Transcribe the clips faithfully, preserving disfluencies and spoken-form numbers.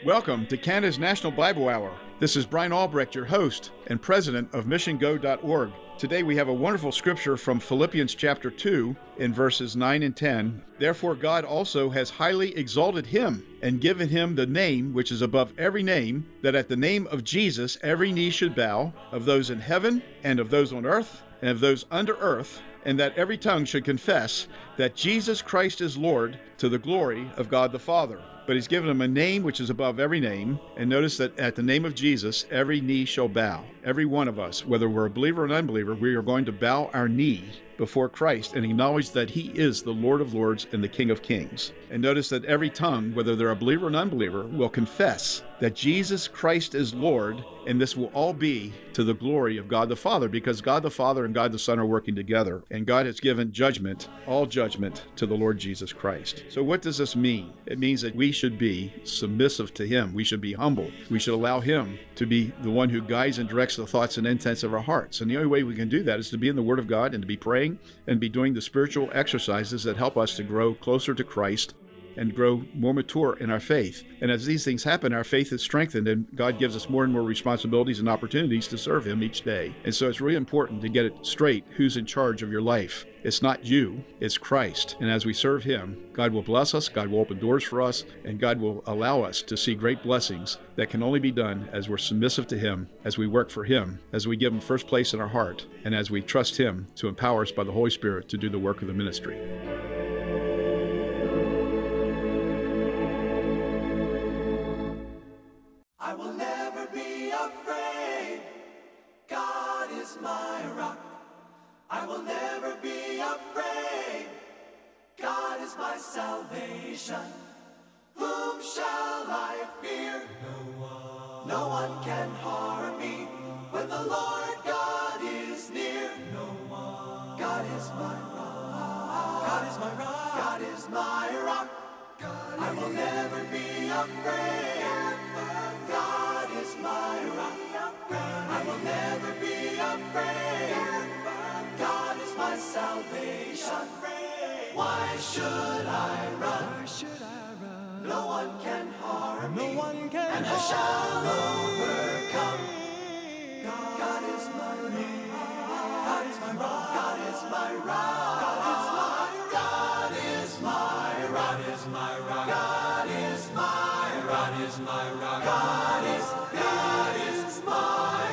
Welcome to Canada's National Bible Hour. This is Brian Albrecht, your host and president of mission go dot org. Today we have a wonderful scripture from Philippians chapter two in verses nine and ten. Therefore God also has highly exalted him and given him the name which is above every name, that at the name of Jesus every knee should bow, of those in heaven and of those on earth and of those under earth, and that every tongue should confess that Jesus Christ is Lord, to the glory of God the Father. But he's given him a name which is above every name. And notice that at the name of Jesus, every knee shall bow. Every one of us, whether we're a believer or an unbeliever, we are going to bow our knee before Christ and acknowledge that he is the Lord of Lords and the King of Kings. And notice that every tongue, whether they're a believer or an unbeliever, will confess that Jesus Christ is Lord, and this will all be to the glory of God the Father, because God the Father and God the Son are working together, and God has given judgment, all judgment, to the Lord Jesus Christ. So what does this mean? It means that we should be submissive to him. We should be humble. We should allow him to be the one who guides and directs the thoughts and intents of our hearts. And the only way we can do that is to be in the Word of God and to be praying and be doing the spiritual exercises that help us to grow closer to Christ and grow more mature in our faith. And as these things happen, our faith is strengthened, and God gives us more and more responsibilities and opportunities to serve him each day. And so it's really important to get it straight who's in charge of your life. It's not you, it's Christ. And as we serve him, God will bless us, God will open doors for us, and God will allow us to see great blessings that can only be done as we're submissive to him, as we work for him, as we give him first place in our heart, and as we trust him to empower us by the Holy Spirit to do the work of the ministry. I will never be afraid. God is my rock. I will never be afraid. God is my salvation. Whom shall I fear? No one. No one can harm me when the Lord God is near. No one. God is my rock. God is my rock. God is my rock. God I will never be afraid. God is my rock. I will never be afraid. God is my salvation. Why should I run? Why should I run? No one can harm me. No one can and I shall overcome. God, God is my rock. God is my rock. God is my rock. God is my rock. God is my rock. God is my rock. God is my rock. God is, God is my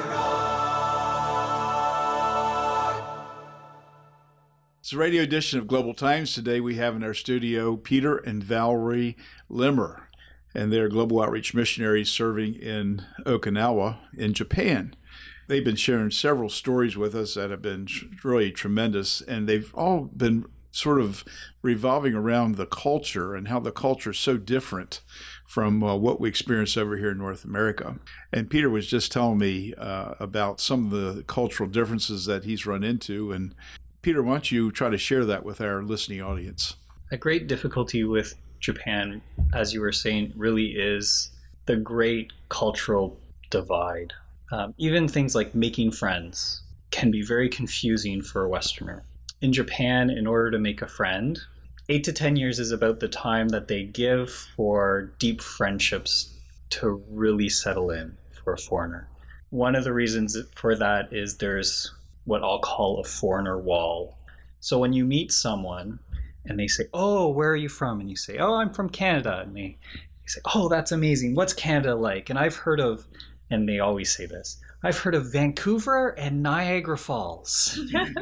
rock. It's a radio edition of Global Times. Today we have in our studio Peter and Valerie Limmer, and they're global outreach missionaries serving in Okinawa in Japan. They've been sharing several stories with us that have been really tremendous, and they've all been sort of revolving around the culture and how the culture is so different from uh, what we experience over here in North America. And Peter was just telling me uh, about some of the cultural differences that he's run into. And Peter, why don't you try to share that with our listening audience? A great difficulty with Japan, as you were saying, really is the great cultural divide. Um, even things like making friends can be very confusing for a Westerner. In Japan, in order to make a friend, eight to ten years is about the time that they give for deep friendships to really settle in for a foreigner. One of the reasons for that is there's what I'll call a foreigner wall. So when you meet someone and they say, "Oh, where are you from?" and you say, "Oh, I'm from Canada." And they, they say, "Oh, that's amazing. What's Canada like?" And I've heard of, and they always say this, "I've heard of Vancouver and Niagara Falls."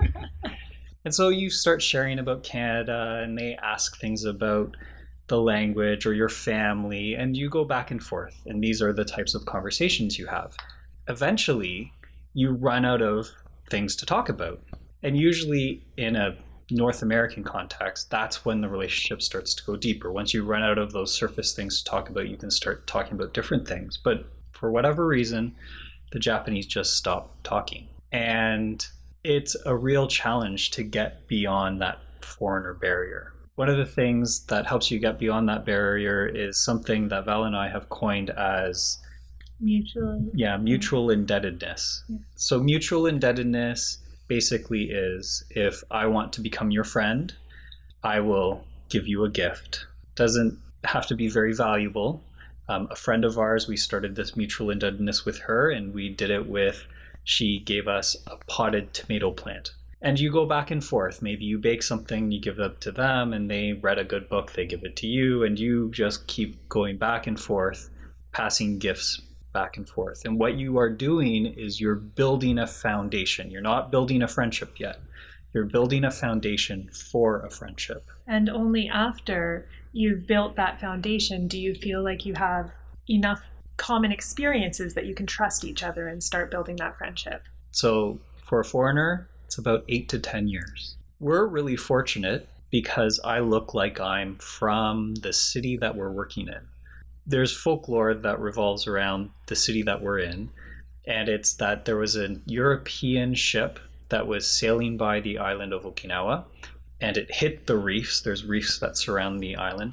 And so you start sharing about Canada, and they ask things about the language or your family, and you go back and forth. And these are the types of conversations you have. Eventually, you run out of things to talk about. And usually in a North American context, that's when the relationship starts to go deeper. Once you run out of those surface things to talk about, you can start talking about different things. But for whatever reason, the Japanese just stop talking. And it's a real challenge to get beyond that foreigner barrier. One of the things that helps you get beyond that barrier is something that Val and I have coined as mutual. Yeah, mutual indebtedness. Yeah. So mutual indebtedness basically is, if I want to become your friend, I will give you a gift. Doesn't have to be very valuable. Um, a friend of ours, we started this mutual indebtedness with her, and we did it with, she gave us a potted tomato plant. And you go back and forth. Maybe you bake something, you give it to them, and they read a good book, they give it to you, and you just keep going back and forth, passing gifts back and forth. And what you are doing is you're building a foundation. You're not building a friendship yet. You're building a foundation for a friendship. And only after you've built that foundation do you feel like you have enough common experiences that you can trust each other and start building that friendship. So for a foreigner, it's about eight to ten years. We're really fortunate because I look like I'm from the city that we're working in. There's folklore that revolves around the city that we're in, and it's that there was a European ship that was sailing by the island of Okinawa, and it hit the reefs. There's reefs that surround the island,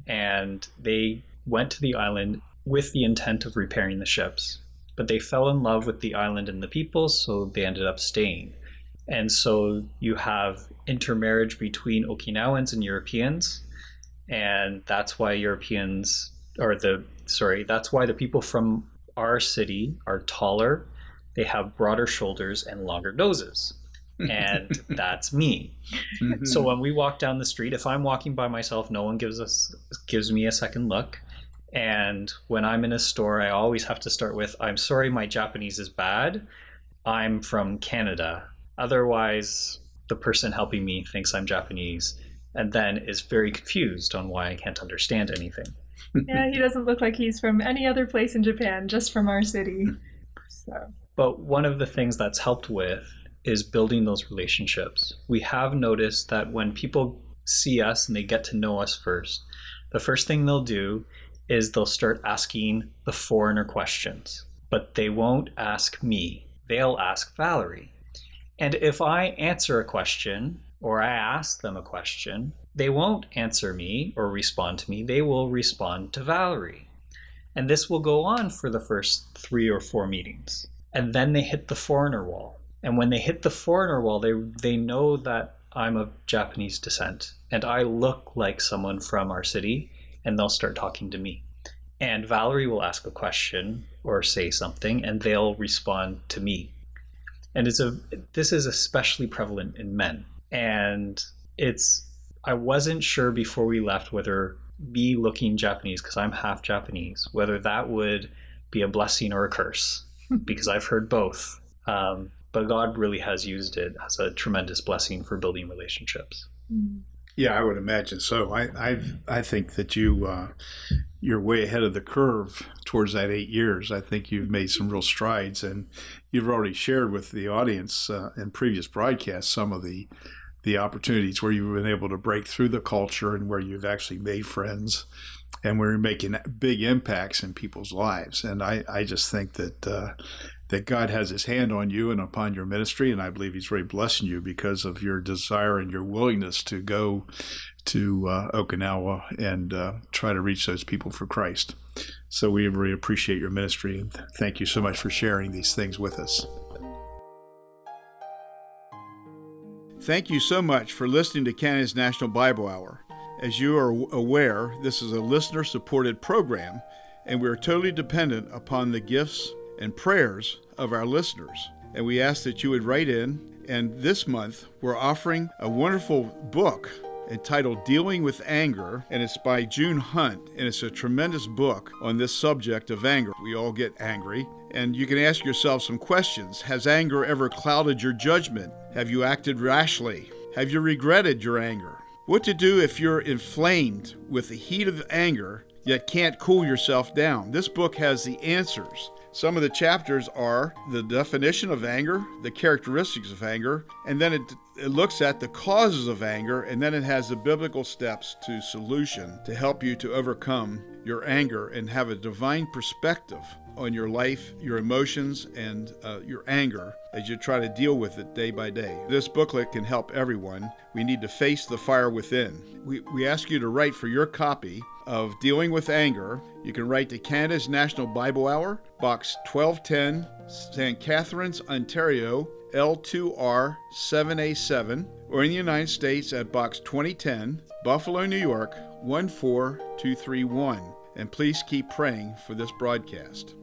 and they went to the island with the intent of repairing the ships. But they fell in love with the island and the people, so they ended up staying. And so you have intermarriage between Okinawans and Europeans, and that's why Europeans, or the, sorry, that's why the people from our city are taller, they have broader shoulders and longer noses. And that's me. Mm-hmm. So when we walk down the street, if I'm walking by myself, no one gives us gives me a second look. And when I'm in a store, I always have to start with, I'm sorry, my Japanese is bad. I'm from Canada. Otherwise, the person helping me thinks I'm Japanese and then is very confused on why I can't understand anything. Yeah, he doesn't look like he's from any other place in Japan, just from our city. So. But one of the things that's helped with is building those relationships. We have noticed that when people see us and they get to know us first, the first thing they'll do is they'll start asking the foreigner questions. But they won't ask me. They'll ask Valerie. And if I answer a question or I ask them a question, they won't answer me or respond to me. They will respond to Valerie. And this will go on for the first three or four meetings. And then they hit the foreigner wall. And when they hit the foreigner wall, they they know that I'm of Japanese descent and I look like someone from our city, and they'll start talking to me. And Valerie will ask a question or say something, and they'll respond to me. And it's a this is especially prevalent in men. And it's I wasn't sure before we left whether me looking Japanese, because I'm half Japanese, whether that would be a blessing or a curse, because I've heard both. Um, but God really has used it as a tremendous blessing for building relationships. Yeah, I would imagine so. I I've, I think that you uh, you're way ahead of the curve towards that eight years. I think you've made some real strides, and you've already shared with the audience uh, in previous broadcasts some of the the opportunities where you've been able to break through the culture and where you've actually made friends and where you're making big impacts in people's lives. And I, I just think that uh, that God has his hand on you and upon your ministry, and I believe he's really blessing you because of your desire and your willingness to go to uh, Okinawa and uh, try to reach those people for Christ. So we really appreciate your ministry, and thank you so much for sharing these things with us. Thank you so much for listening to Canada's National Bible Hour. As you are aware, this is a listener-supported program, and we are totally dependent upon the gifts and prayers of our listeners. And we ask that you would write in, and this month we're offering a wonderful book entitled Dealing with Anger, and it's by June Hunt, and it's a tremendous book on this subject of anger. We all get angry, and you can ask yourself some questions. Has anger ever clouded your judgment? Have you acted rashly? Have you regretted your anger? What to do if you're inflamed with the heat of anger, yet can't cool yourself down? This book has the answers. Some of the chapters are the definition of anger, the characteristics of anger, and then it, it looks at the causes of anger, and then it has the biblical steps to solution to help you to overcome your anger and have a divine perspective on your life, your emotions, and uh, your anger as you try to deal with it day by day. This booklet can help everyone. We need to face the fire within. We, we ask you to write for your copy of Dealing with Anger. You can write to Canada's National Bible Hour, Box twelve ten, Saint Catharines, Ontario, L two R seven A seven, or in the United States at Box twenty ten, Buffalo, New York, one four two three one. and please keep praying for this broadcast.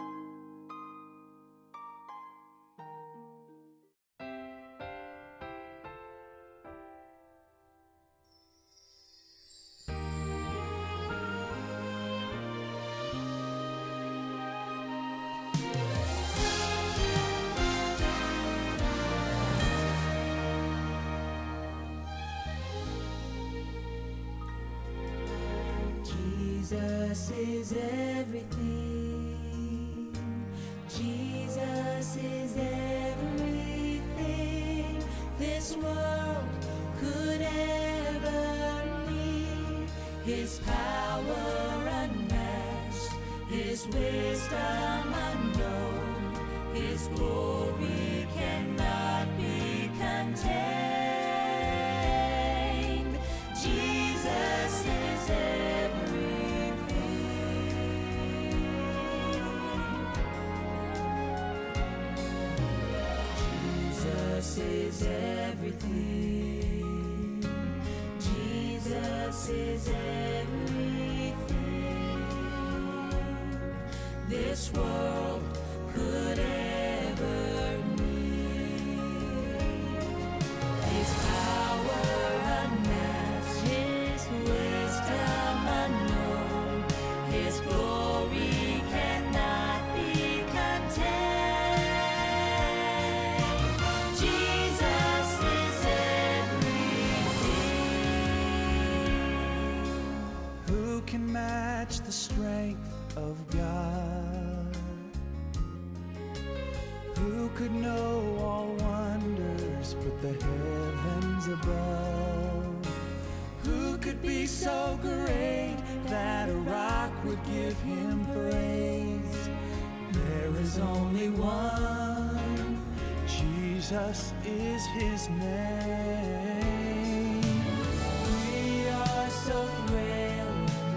Jesus is everything. Jesus is everything this world could ever need. His power unmatched, His wisdom unknown, His glory cannot be contained. Jesus is Jesus is everything. Jesus is everything this world could ever need. His power unmatched, His wisdom unknown, His glory cannot be contained. Jesus is everything. Who can match the strength of God? Who could know all wonders but the heavens above? Who could be so great that a rock would give Him praise? There is only one. Jesus is His name. We are so frail,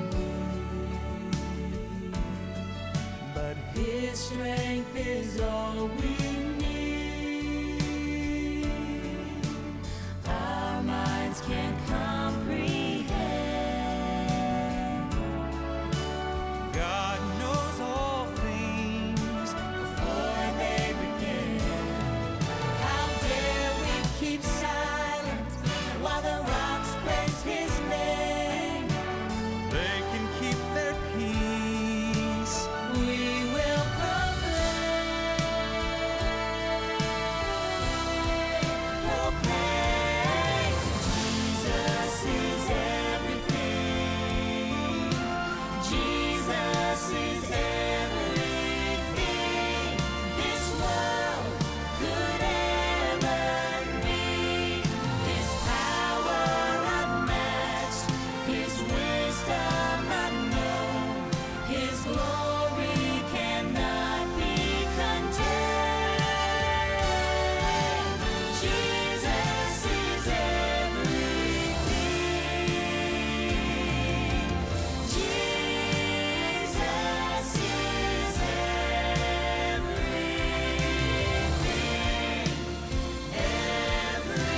But His strength is all we need. Our minds can't comprehend. God knows all things Before they begin, how dare we keep silent while the rocks praise His name? they can keep their peace. We will proclaim, proclaim, Jesus is everything. Jesus is everything this world could ever need. His power unmatched, His wisdom unknown, His glory cannot be contained. Jesus is everything. Jesus is everything.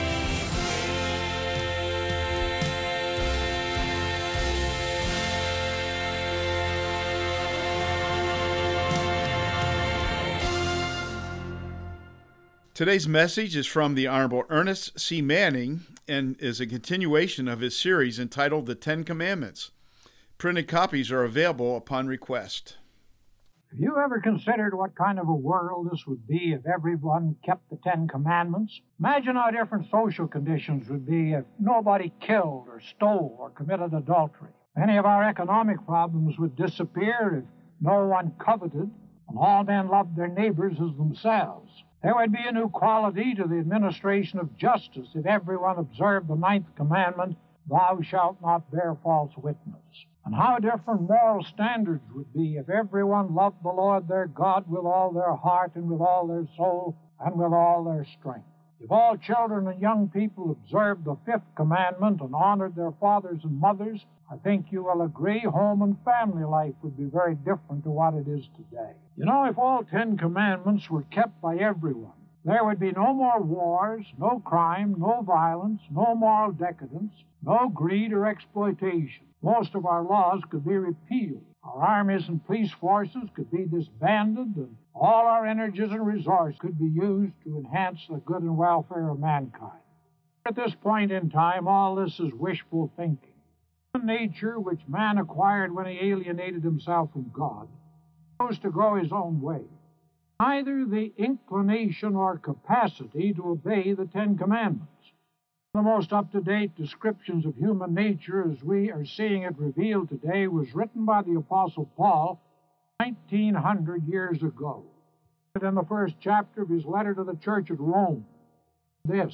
Today's message is from the Honorable Ernest C. Manning and is a continuation of his series entitled The Ten Commandments. Printed copies are available upon request. Have you ever considered what kind of a world this would be if everyone kept the Ten Commandments? Imagine how different social conditions would be if nobody killed or stole or committed adultery. Many of our economic problems would disappear if no one coveted and all men loved their neighbors as themselves. There would be a new quality to the administration of justice if everyone observed the ninth commandment, "Thou shalt not bear false witness." And how different moral standards would be if everyone loved the Lord their God with all their heart and with all their soul and with all their strength. If all children and young people observed the fifth commandment and honored their fathers and mothers, I think you will agree home and family life would be very different to what it is today. You know, if all Ten Commandments were kept by everyone, there would be no more wars, no crime, no violence, no moral decadence, no greed or exploitation. Most of our laws could be repealed. Our armies and police forces could be disbanded, and all our energies and resources could be used to enhance the good and welfare of mankind. At this point in time, all this is wishful thinking. The nature which man acquired when he alienated himself from God chose to go his own way. Neither the inclination or capacity to obey the Ten Commandments. The most up-to-date descriptions of human nature as we are seeing it revealed today was written by the Apostle Paul nineteen hundred years ago. In the first chapter of his letter to the church at Rome, this,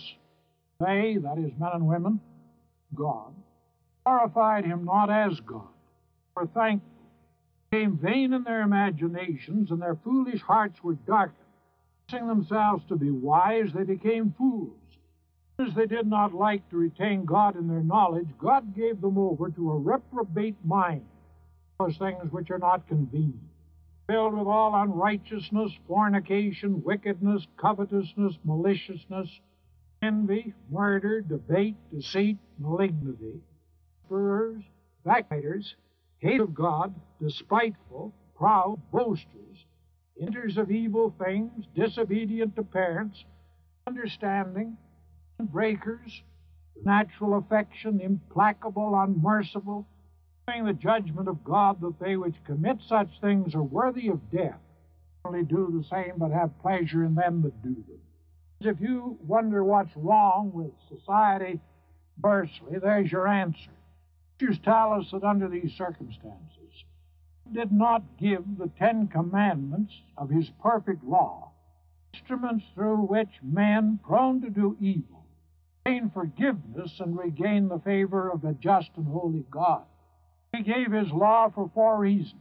they, that is men and women, God, glorified him not as God, for thankful, became vain in their imaginations, and their foolish hearts were darkened. Wishing themselves to be wise, they became fools. As they did not like to retain God in their knowledge, God gave them over to a reprobate mind, those things which are not convenient, filled with all unrighteousness, fornication, wickedness, covetousness, maliciousness, envy, murder, debate, deceit, malignity, murderers, backbiters, hate of God, despiteful, proud, boasters, inventors of evil things, disobedient to parents, understanding, breakers, natural affection, implacable, unmerciful, knowing the judgment of God, that they which commit such things are worthy of death, only do the same, but have pleasure in them that do them. If you wonder what's wrong with society, firstly, there's your answer. Scriptures tell us that under these circumstances, God did not give the Ten Commandments of his perfect law, instruments through which men, prone to do evil, gain forgiveness and regain the favor of the just and holy God. He gave his law for four reasons.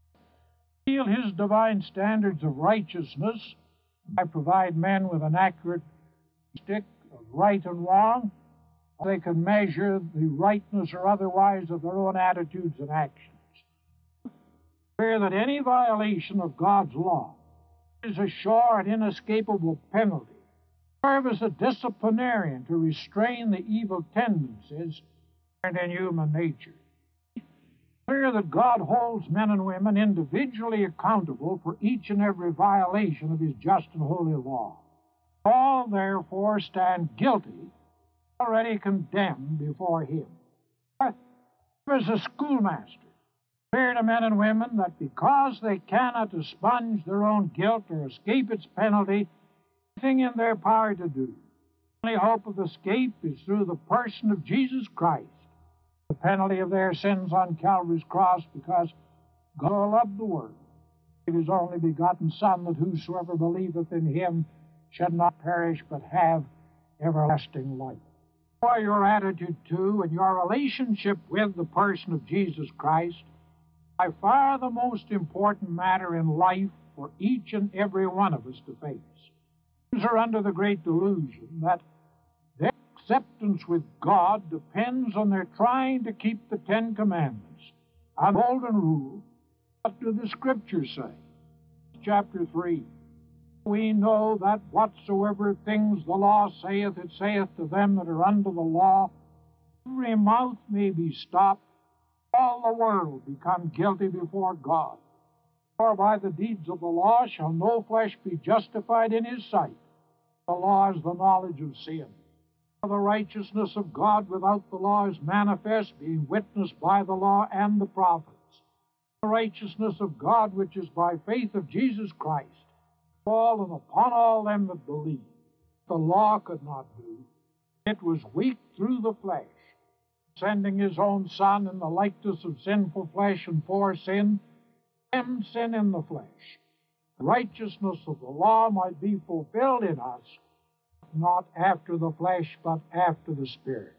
Reveal his divine standards of righteousness, by provide men with an accurate stick of right and wrong, so they can measure the rightness or otherwise of their own attitudes and actions. Fear that any violation of God's law is a sure and inescapable penalty. Serve as a disciplinarian to restrain the evil tendencies inherent in human nature. Clear that God holds men and women individually accountable for each and every violation of his just and holy law. All, therefore, stand guilty, already condemned before him. As a schoolmaster, clear to men and women that because they cannot expunge their own guilt or escape its penalty, anything in their power to do, the only hope of escape is through the person of Jesus Christ, the penalty of their sins on Calvary's cross, because God loved the world, gave his only begotten Son, that whosoever believeth in him should not perish but have everlasting life. For your attitude to and your relationship with the person of Jesus Christ, by far the most important matter in life for each and every one of us to face. Those are under the great delusion that their acceptance with God depends on their trying to keep the Ten Commandments, a golden rule. What do the Scriptures say? Chapter three. We know that whatsoever things the law saith, it saith to them that are under the law, every mouth may be stopped, all the world become guilty before God. For by the deeds of the law shall no flesh be justified in his sight. The law is the knowledge of sin. For the righteousness of God without the law is manifest, being witnessed by the law and the prophets. The righteousness of God which is by faith of Jesus Christ, fallen upon all them that believe. The law could not do. It was weak through the flesh, sending his own Son in the likeness of sinful flesh and for sin, and sin in the flesh. The righteousness of the law might be fulfilled in us, not after the flesh, but after the Spirit.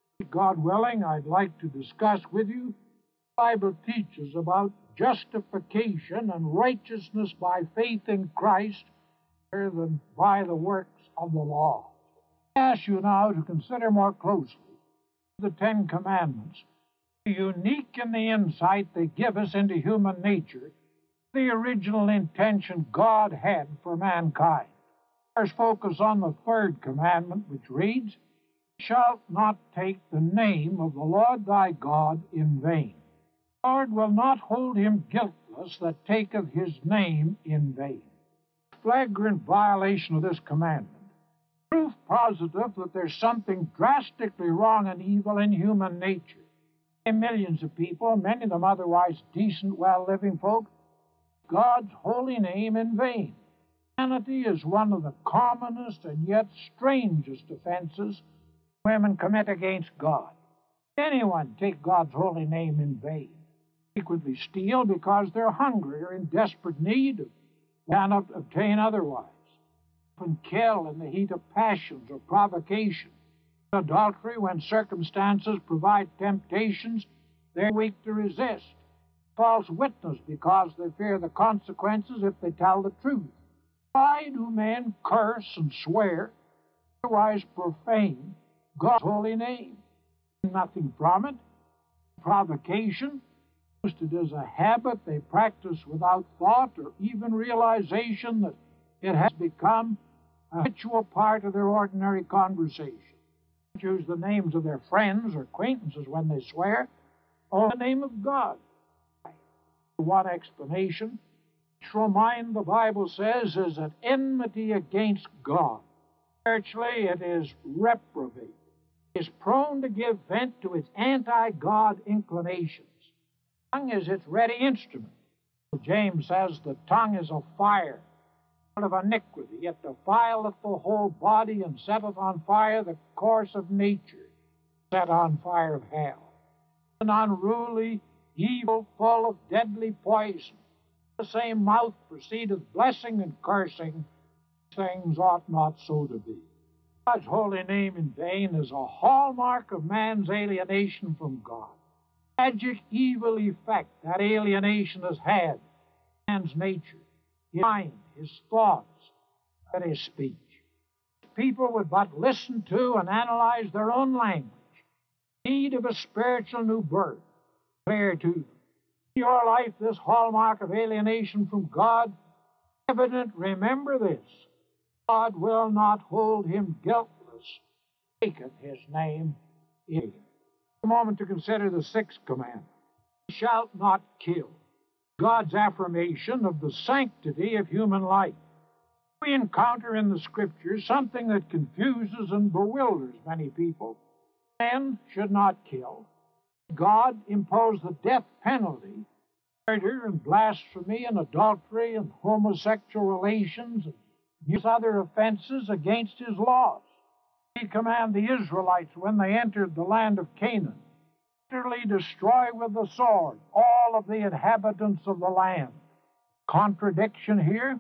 God willing, I'd like to discuss with you the Bible teaches about justification and righteousness by faith in Christ rather than by the works of the law. I ask you now to consider more closely the Ten Commandments, unique in the insight they give us into human nature, the original intention God had for mankind. Let's focus on the third commandment, which reads, "Shalt not take the name of the Lord thy God in vain. The Lord will not hold him guiltless that taketh his name in vain." Flagrant violation of this commandment. Proof positive that there's something drastically wrong and evil in human nature. And millions of people, many of them otherwise decent, well-living folk, God's holy name in vain. Vanity is one of the commonest and yet strangest offenses women commit against God. Anyone take God's holy name in vain. Frequently steal because they're hungry or in desperate need of what cannot obtain otherwise. Often kill in the heat of passions or provocation. Adultery, when circumstances provide temptations, they're weak to resist. False witness because they fear the consequences if they tell the truth. Why do men curse and swear, otherwise profane God's holy name? Nothing from it. Provocation, posted as a habit they practice without thought or even realization that it has become a habitual part of their ordinary conversation. They use the names of their friends or acquaintances when they swear, or the name of God. One explanation, natural mind, the Bible says, is an enmity against God. Spiritually, it is reprobate. It is prone to give vent to its anti-God inclinations. The tongue is its ready instrument. James says the tongue is a fire of iniquity, it defileth the whole body, and setteth on fire the course of nature, set on fire of hell. An unruly, evil, full of deadly poison. The same mouth proceedeth blessing and cursing. Things ought not so to be. God's holy name in vain is a hallmark of man's alienation from God. Tragic evil effect that alienation has had on man's nature, his mind, his thoughts, and his speech. People would but listen to and analyze their own language, need of a spiritual new birth, clear to them. In your life, this hallmark of alienation from God, evident, remember this: God will not hold him guiltless, taketh his name in vain. A moment to consider the sixth commandment: "Thou shalt not kill." God's affirmation of the sanctity of human life. We encounter in the Scriptures something that confuses and bewilders many people. Man should not kill. God imposed the death penalty, murder and blasphemy and adultery and homosexual relations and numerous other offenses against his laws. He commanded the Israelites when they entered the land of Canaan, utterly destroy with the sword all of the inhabitants of the land. Contradiction here?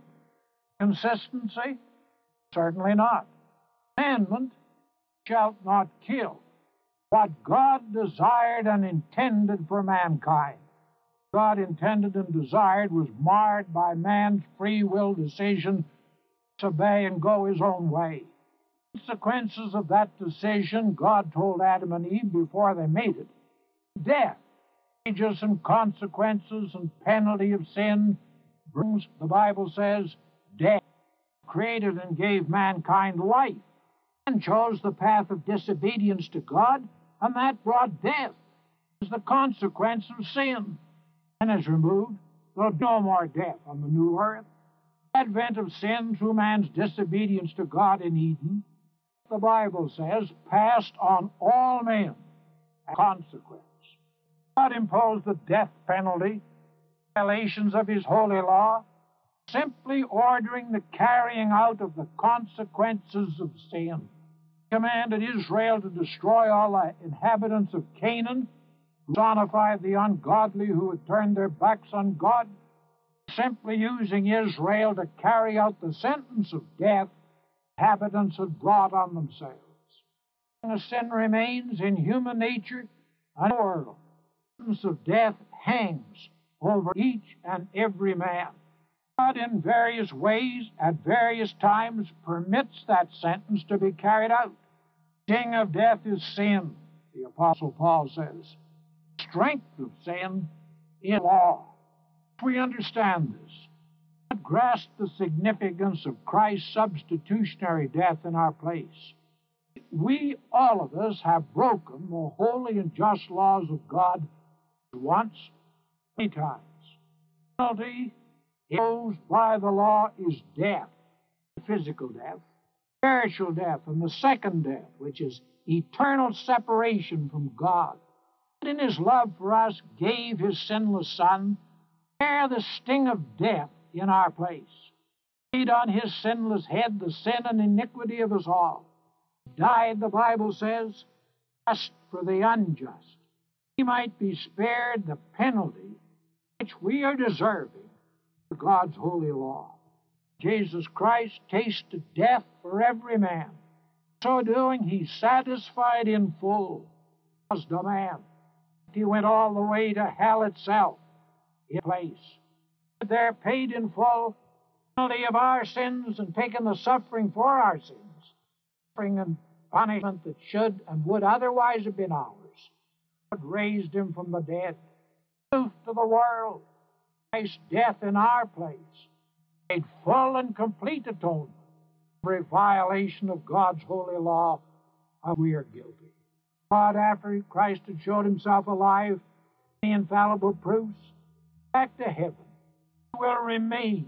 Consistency? Certainly not. Commandment, shalt not kill. What God desired and intended for mankind, God intended and desired, was marred by man's free will decision to obey and go his own way. Consequences of that decision, God told Adam and Eve before they made it: death. Wages and consequences and penalty of sin brings, the Bible says, death. Created and gave mankind life, and chose the path of disobedience to God, and that brought death as the consequence of sin. And is removed, there'll be no more death on the new earth. Advent of sin through man's disobedience to God in Eden, the Bible says, passed on all men as consequence. God imposed the death penalty, violations of his holy law, simply ordering the carrying out of the consequences of sin. He commanded Israel to destroy all the inhabitants of Canaan, who personified the ungodly who had turned their backs on God, simply using Israel to carry out the sentence of death inhabitants had brought on themselves. And sin remains in human nature and the world. The sentence of death hangs over each and every man. God, in various ways, at various times, permits that sentence to be carried out. The sting of death is sin, the Apostle Paul says. The strength of sin is law. We understand this. God we've grasped the significance of Christ's substitutionary death in our place. We, all of us, have broken the holy and just laws of God once, many times. The penalty imposed by the law is death, physical death, spiritual death, and the second death, which is eternal separation from God. In his love for us, gave his sinless Son, bear the sting of death in our place, laid on his sinless head the sin and iniquity of us all. Died, the Bible says, just for the unjust. He might be spared the penalty which we are deserving for God's holy law. Jesus Christ tasted death for every man. So doing, he satisfied in full his demand. He went all the way to hell itself in place. There paid in full the penalty of our sins and taken the suffering for our sins. Suffering and punishment that should and would otherwise have been ours. God raised him from the dead. Truth to the world. Christ's death in our place made full and complete atonement for every violation of God's holy law, and we are guilty. God, after Christ had showed himself alive, the infallible proofs, back to heaven, will remain.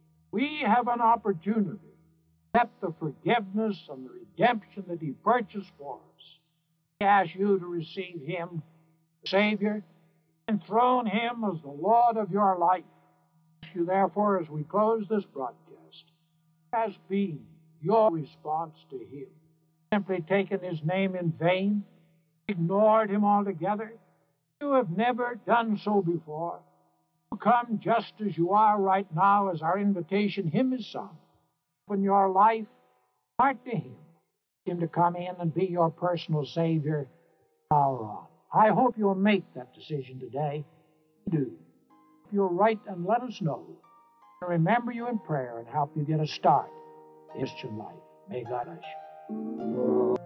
We have an opportunity to accept the forgiveness and the redemption that he purchased for us. We ask you to receive him, the Savior, and enthrone him as the Lord of your life. I ask you, therefore, as we close this broadcast, has been your response to him. Simply taken his name in vain, ignored him altogether. You have never done so before. You come just as you are right now, as our invitation hymn is sung. Open your life, heart to him, him to come in and be your personal Savior now on. I hope you'll make that decision today. Do. If you'll write and let us know, and remember you in prayer and help you get a start in Christian life. May God bless you.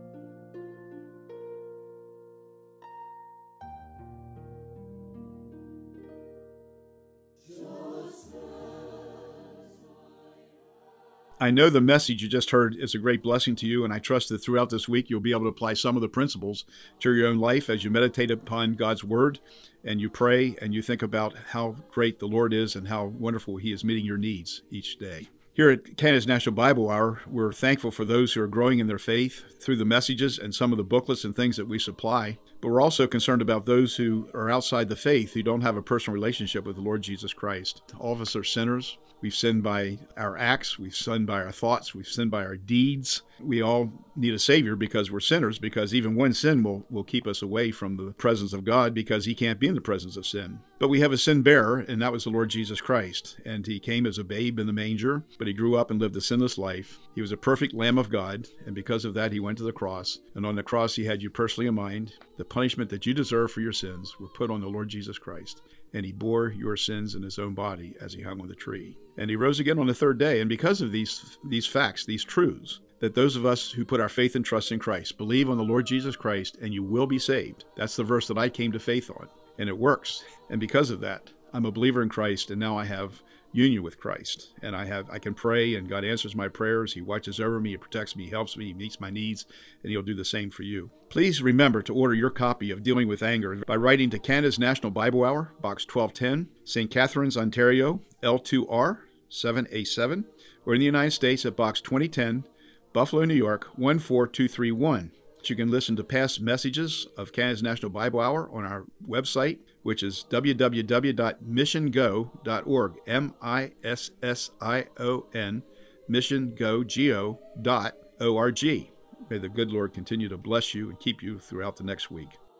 I know the message you just heard is a great blessing to you, and I trust that throughout this week you'll be able to apply some of the principles to your own life as you meditate upon God's Word and you pray and you think about how great the Lord is and how wonderful He is meeting your needs each day. Here at Canada's National Bible Hour, we're thankful for those who are growing in their faith through the messages and some of the booklets and things that we supply, but we're also concerned about those who are outside the faith who don't have a personal relationship with the Lord Jesus Christ. All of us are sinners. We've sinned by our acts, we've sinned by our thoughts, we've sinned by our deeds. We all need a Savior because we're sinners, because even one sin will, will keep us away from the presence of God because He can't be in the presence of sin. But we have a sin bearer, and that was the Lord Jesus Christ. And He came as a babe in the manger, but He grew up and lived a sinless life. He was a perfect Lamb of God, and because of that He went to the cross. And on the cross He had you personally in mind. The punishment that you deserve for your sins were put on the Lord Jesus Christ. And He bore your sins in His own body as He hung on the tree. And He rose again on the third day. And because of these these facts, these truths, that those of us who put our faith and trust in Christ, believe on the Lord Jesus Christ, and you will be saved. That's the verse that I came to faith on. And it works. And because of that, I'm a believer in Christ, and now I have union with Christ. And I have I can pray, and God answers my prayers. He watches over me, He protects me, He helps me, He meets my needs, and He'll do the same for you. Please remember to order your copy of Dealing with Anger by writing to Canada's National Bible Hour, Box twelve ten, Saint Catharines, Ontario, L two R seven A seven, or in the United States at Box twenty ten, Buffalo, New York, one four two three one. You can listen to past messages of Canada's National Bible Hour on our website, which is w w w dot mission go dot org, M I S S I O N, mission go dot O R G. May the good Lord continue to bless you and keep you throughout the next week.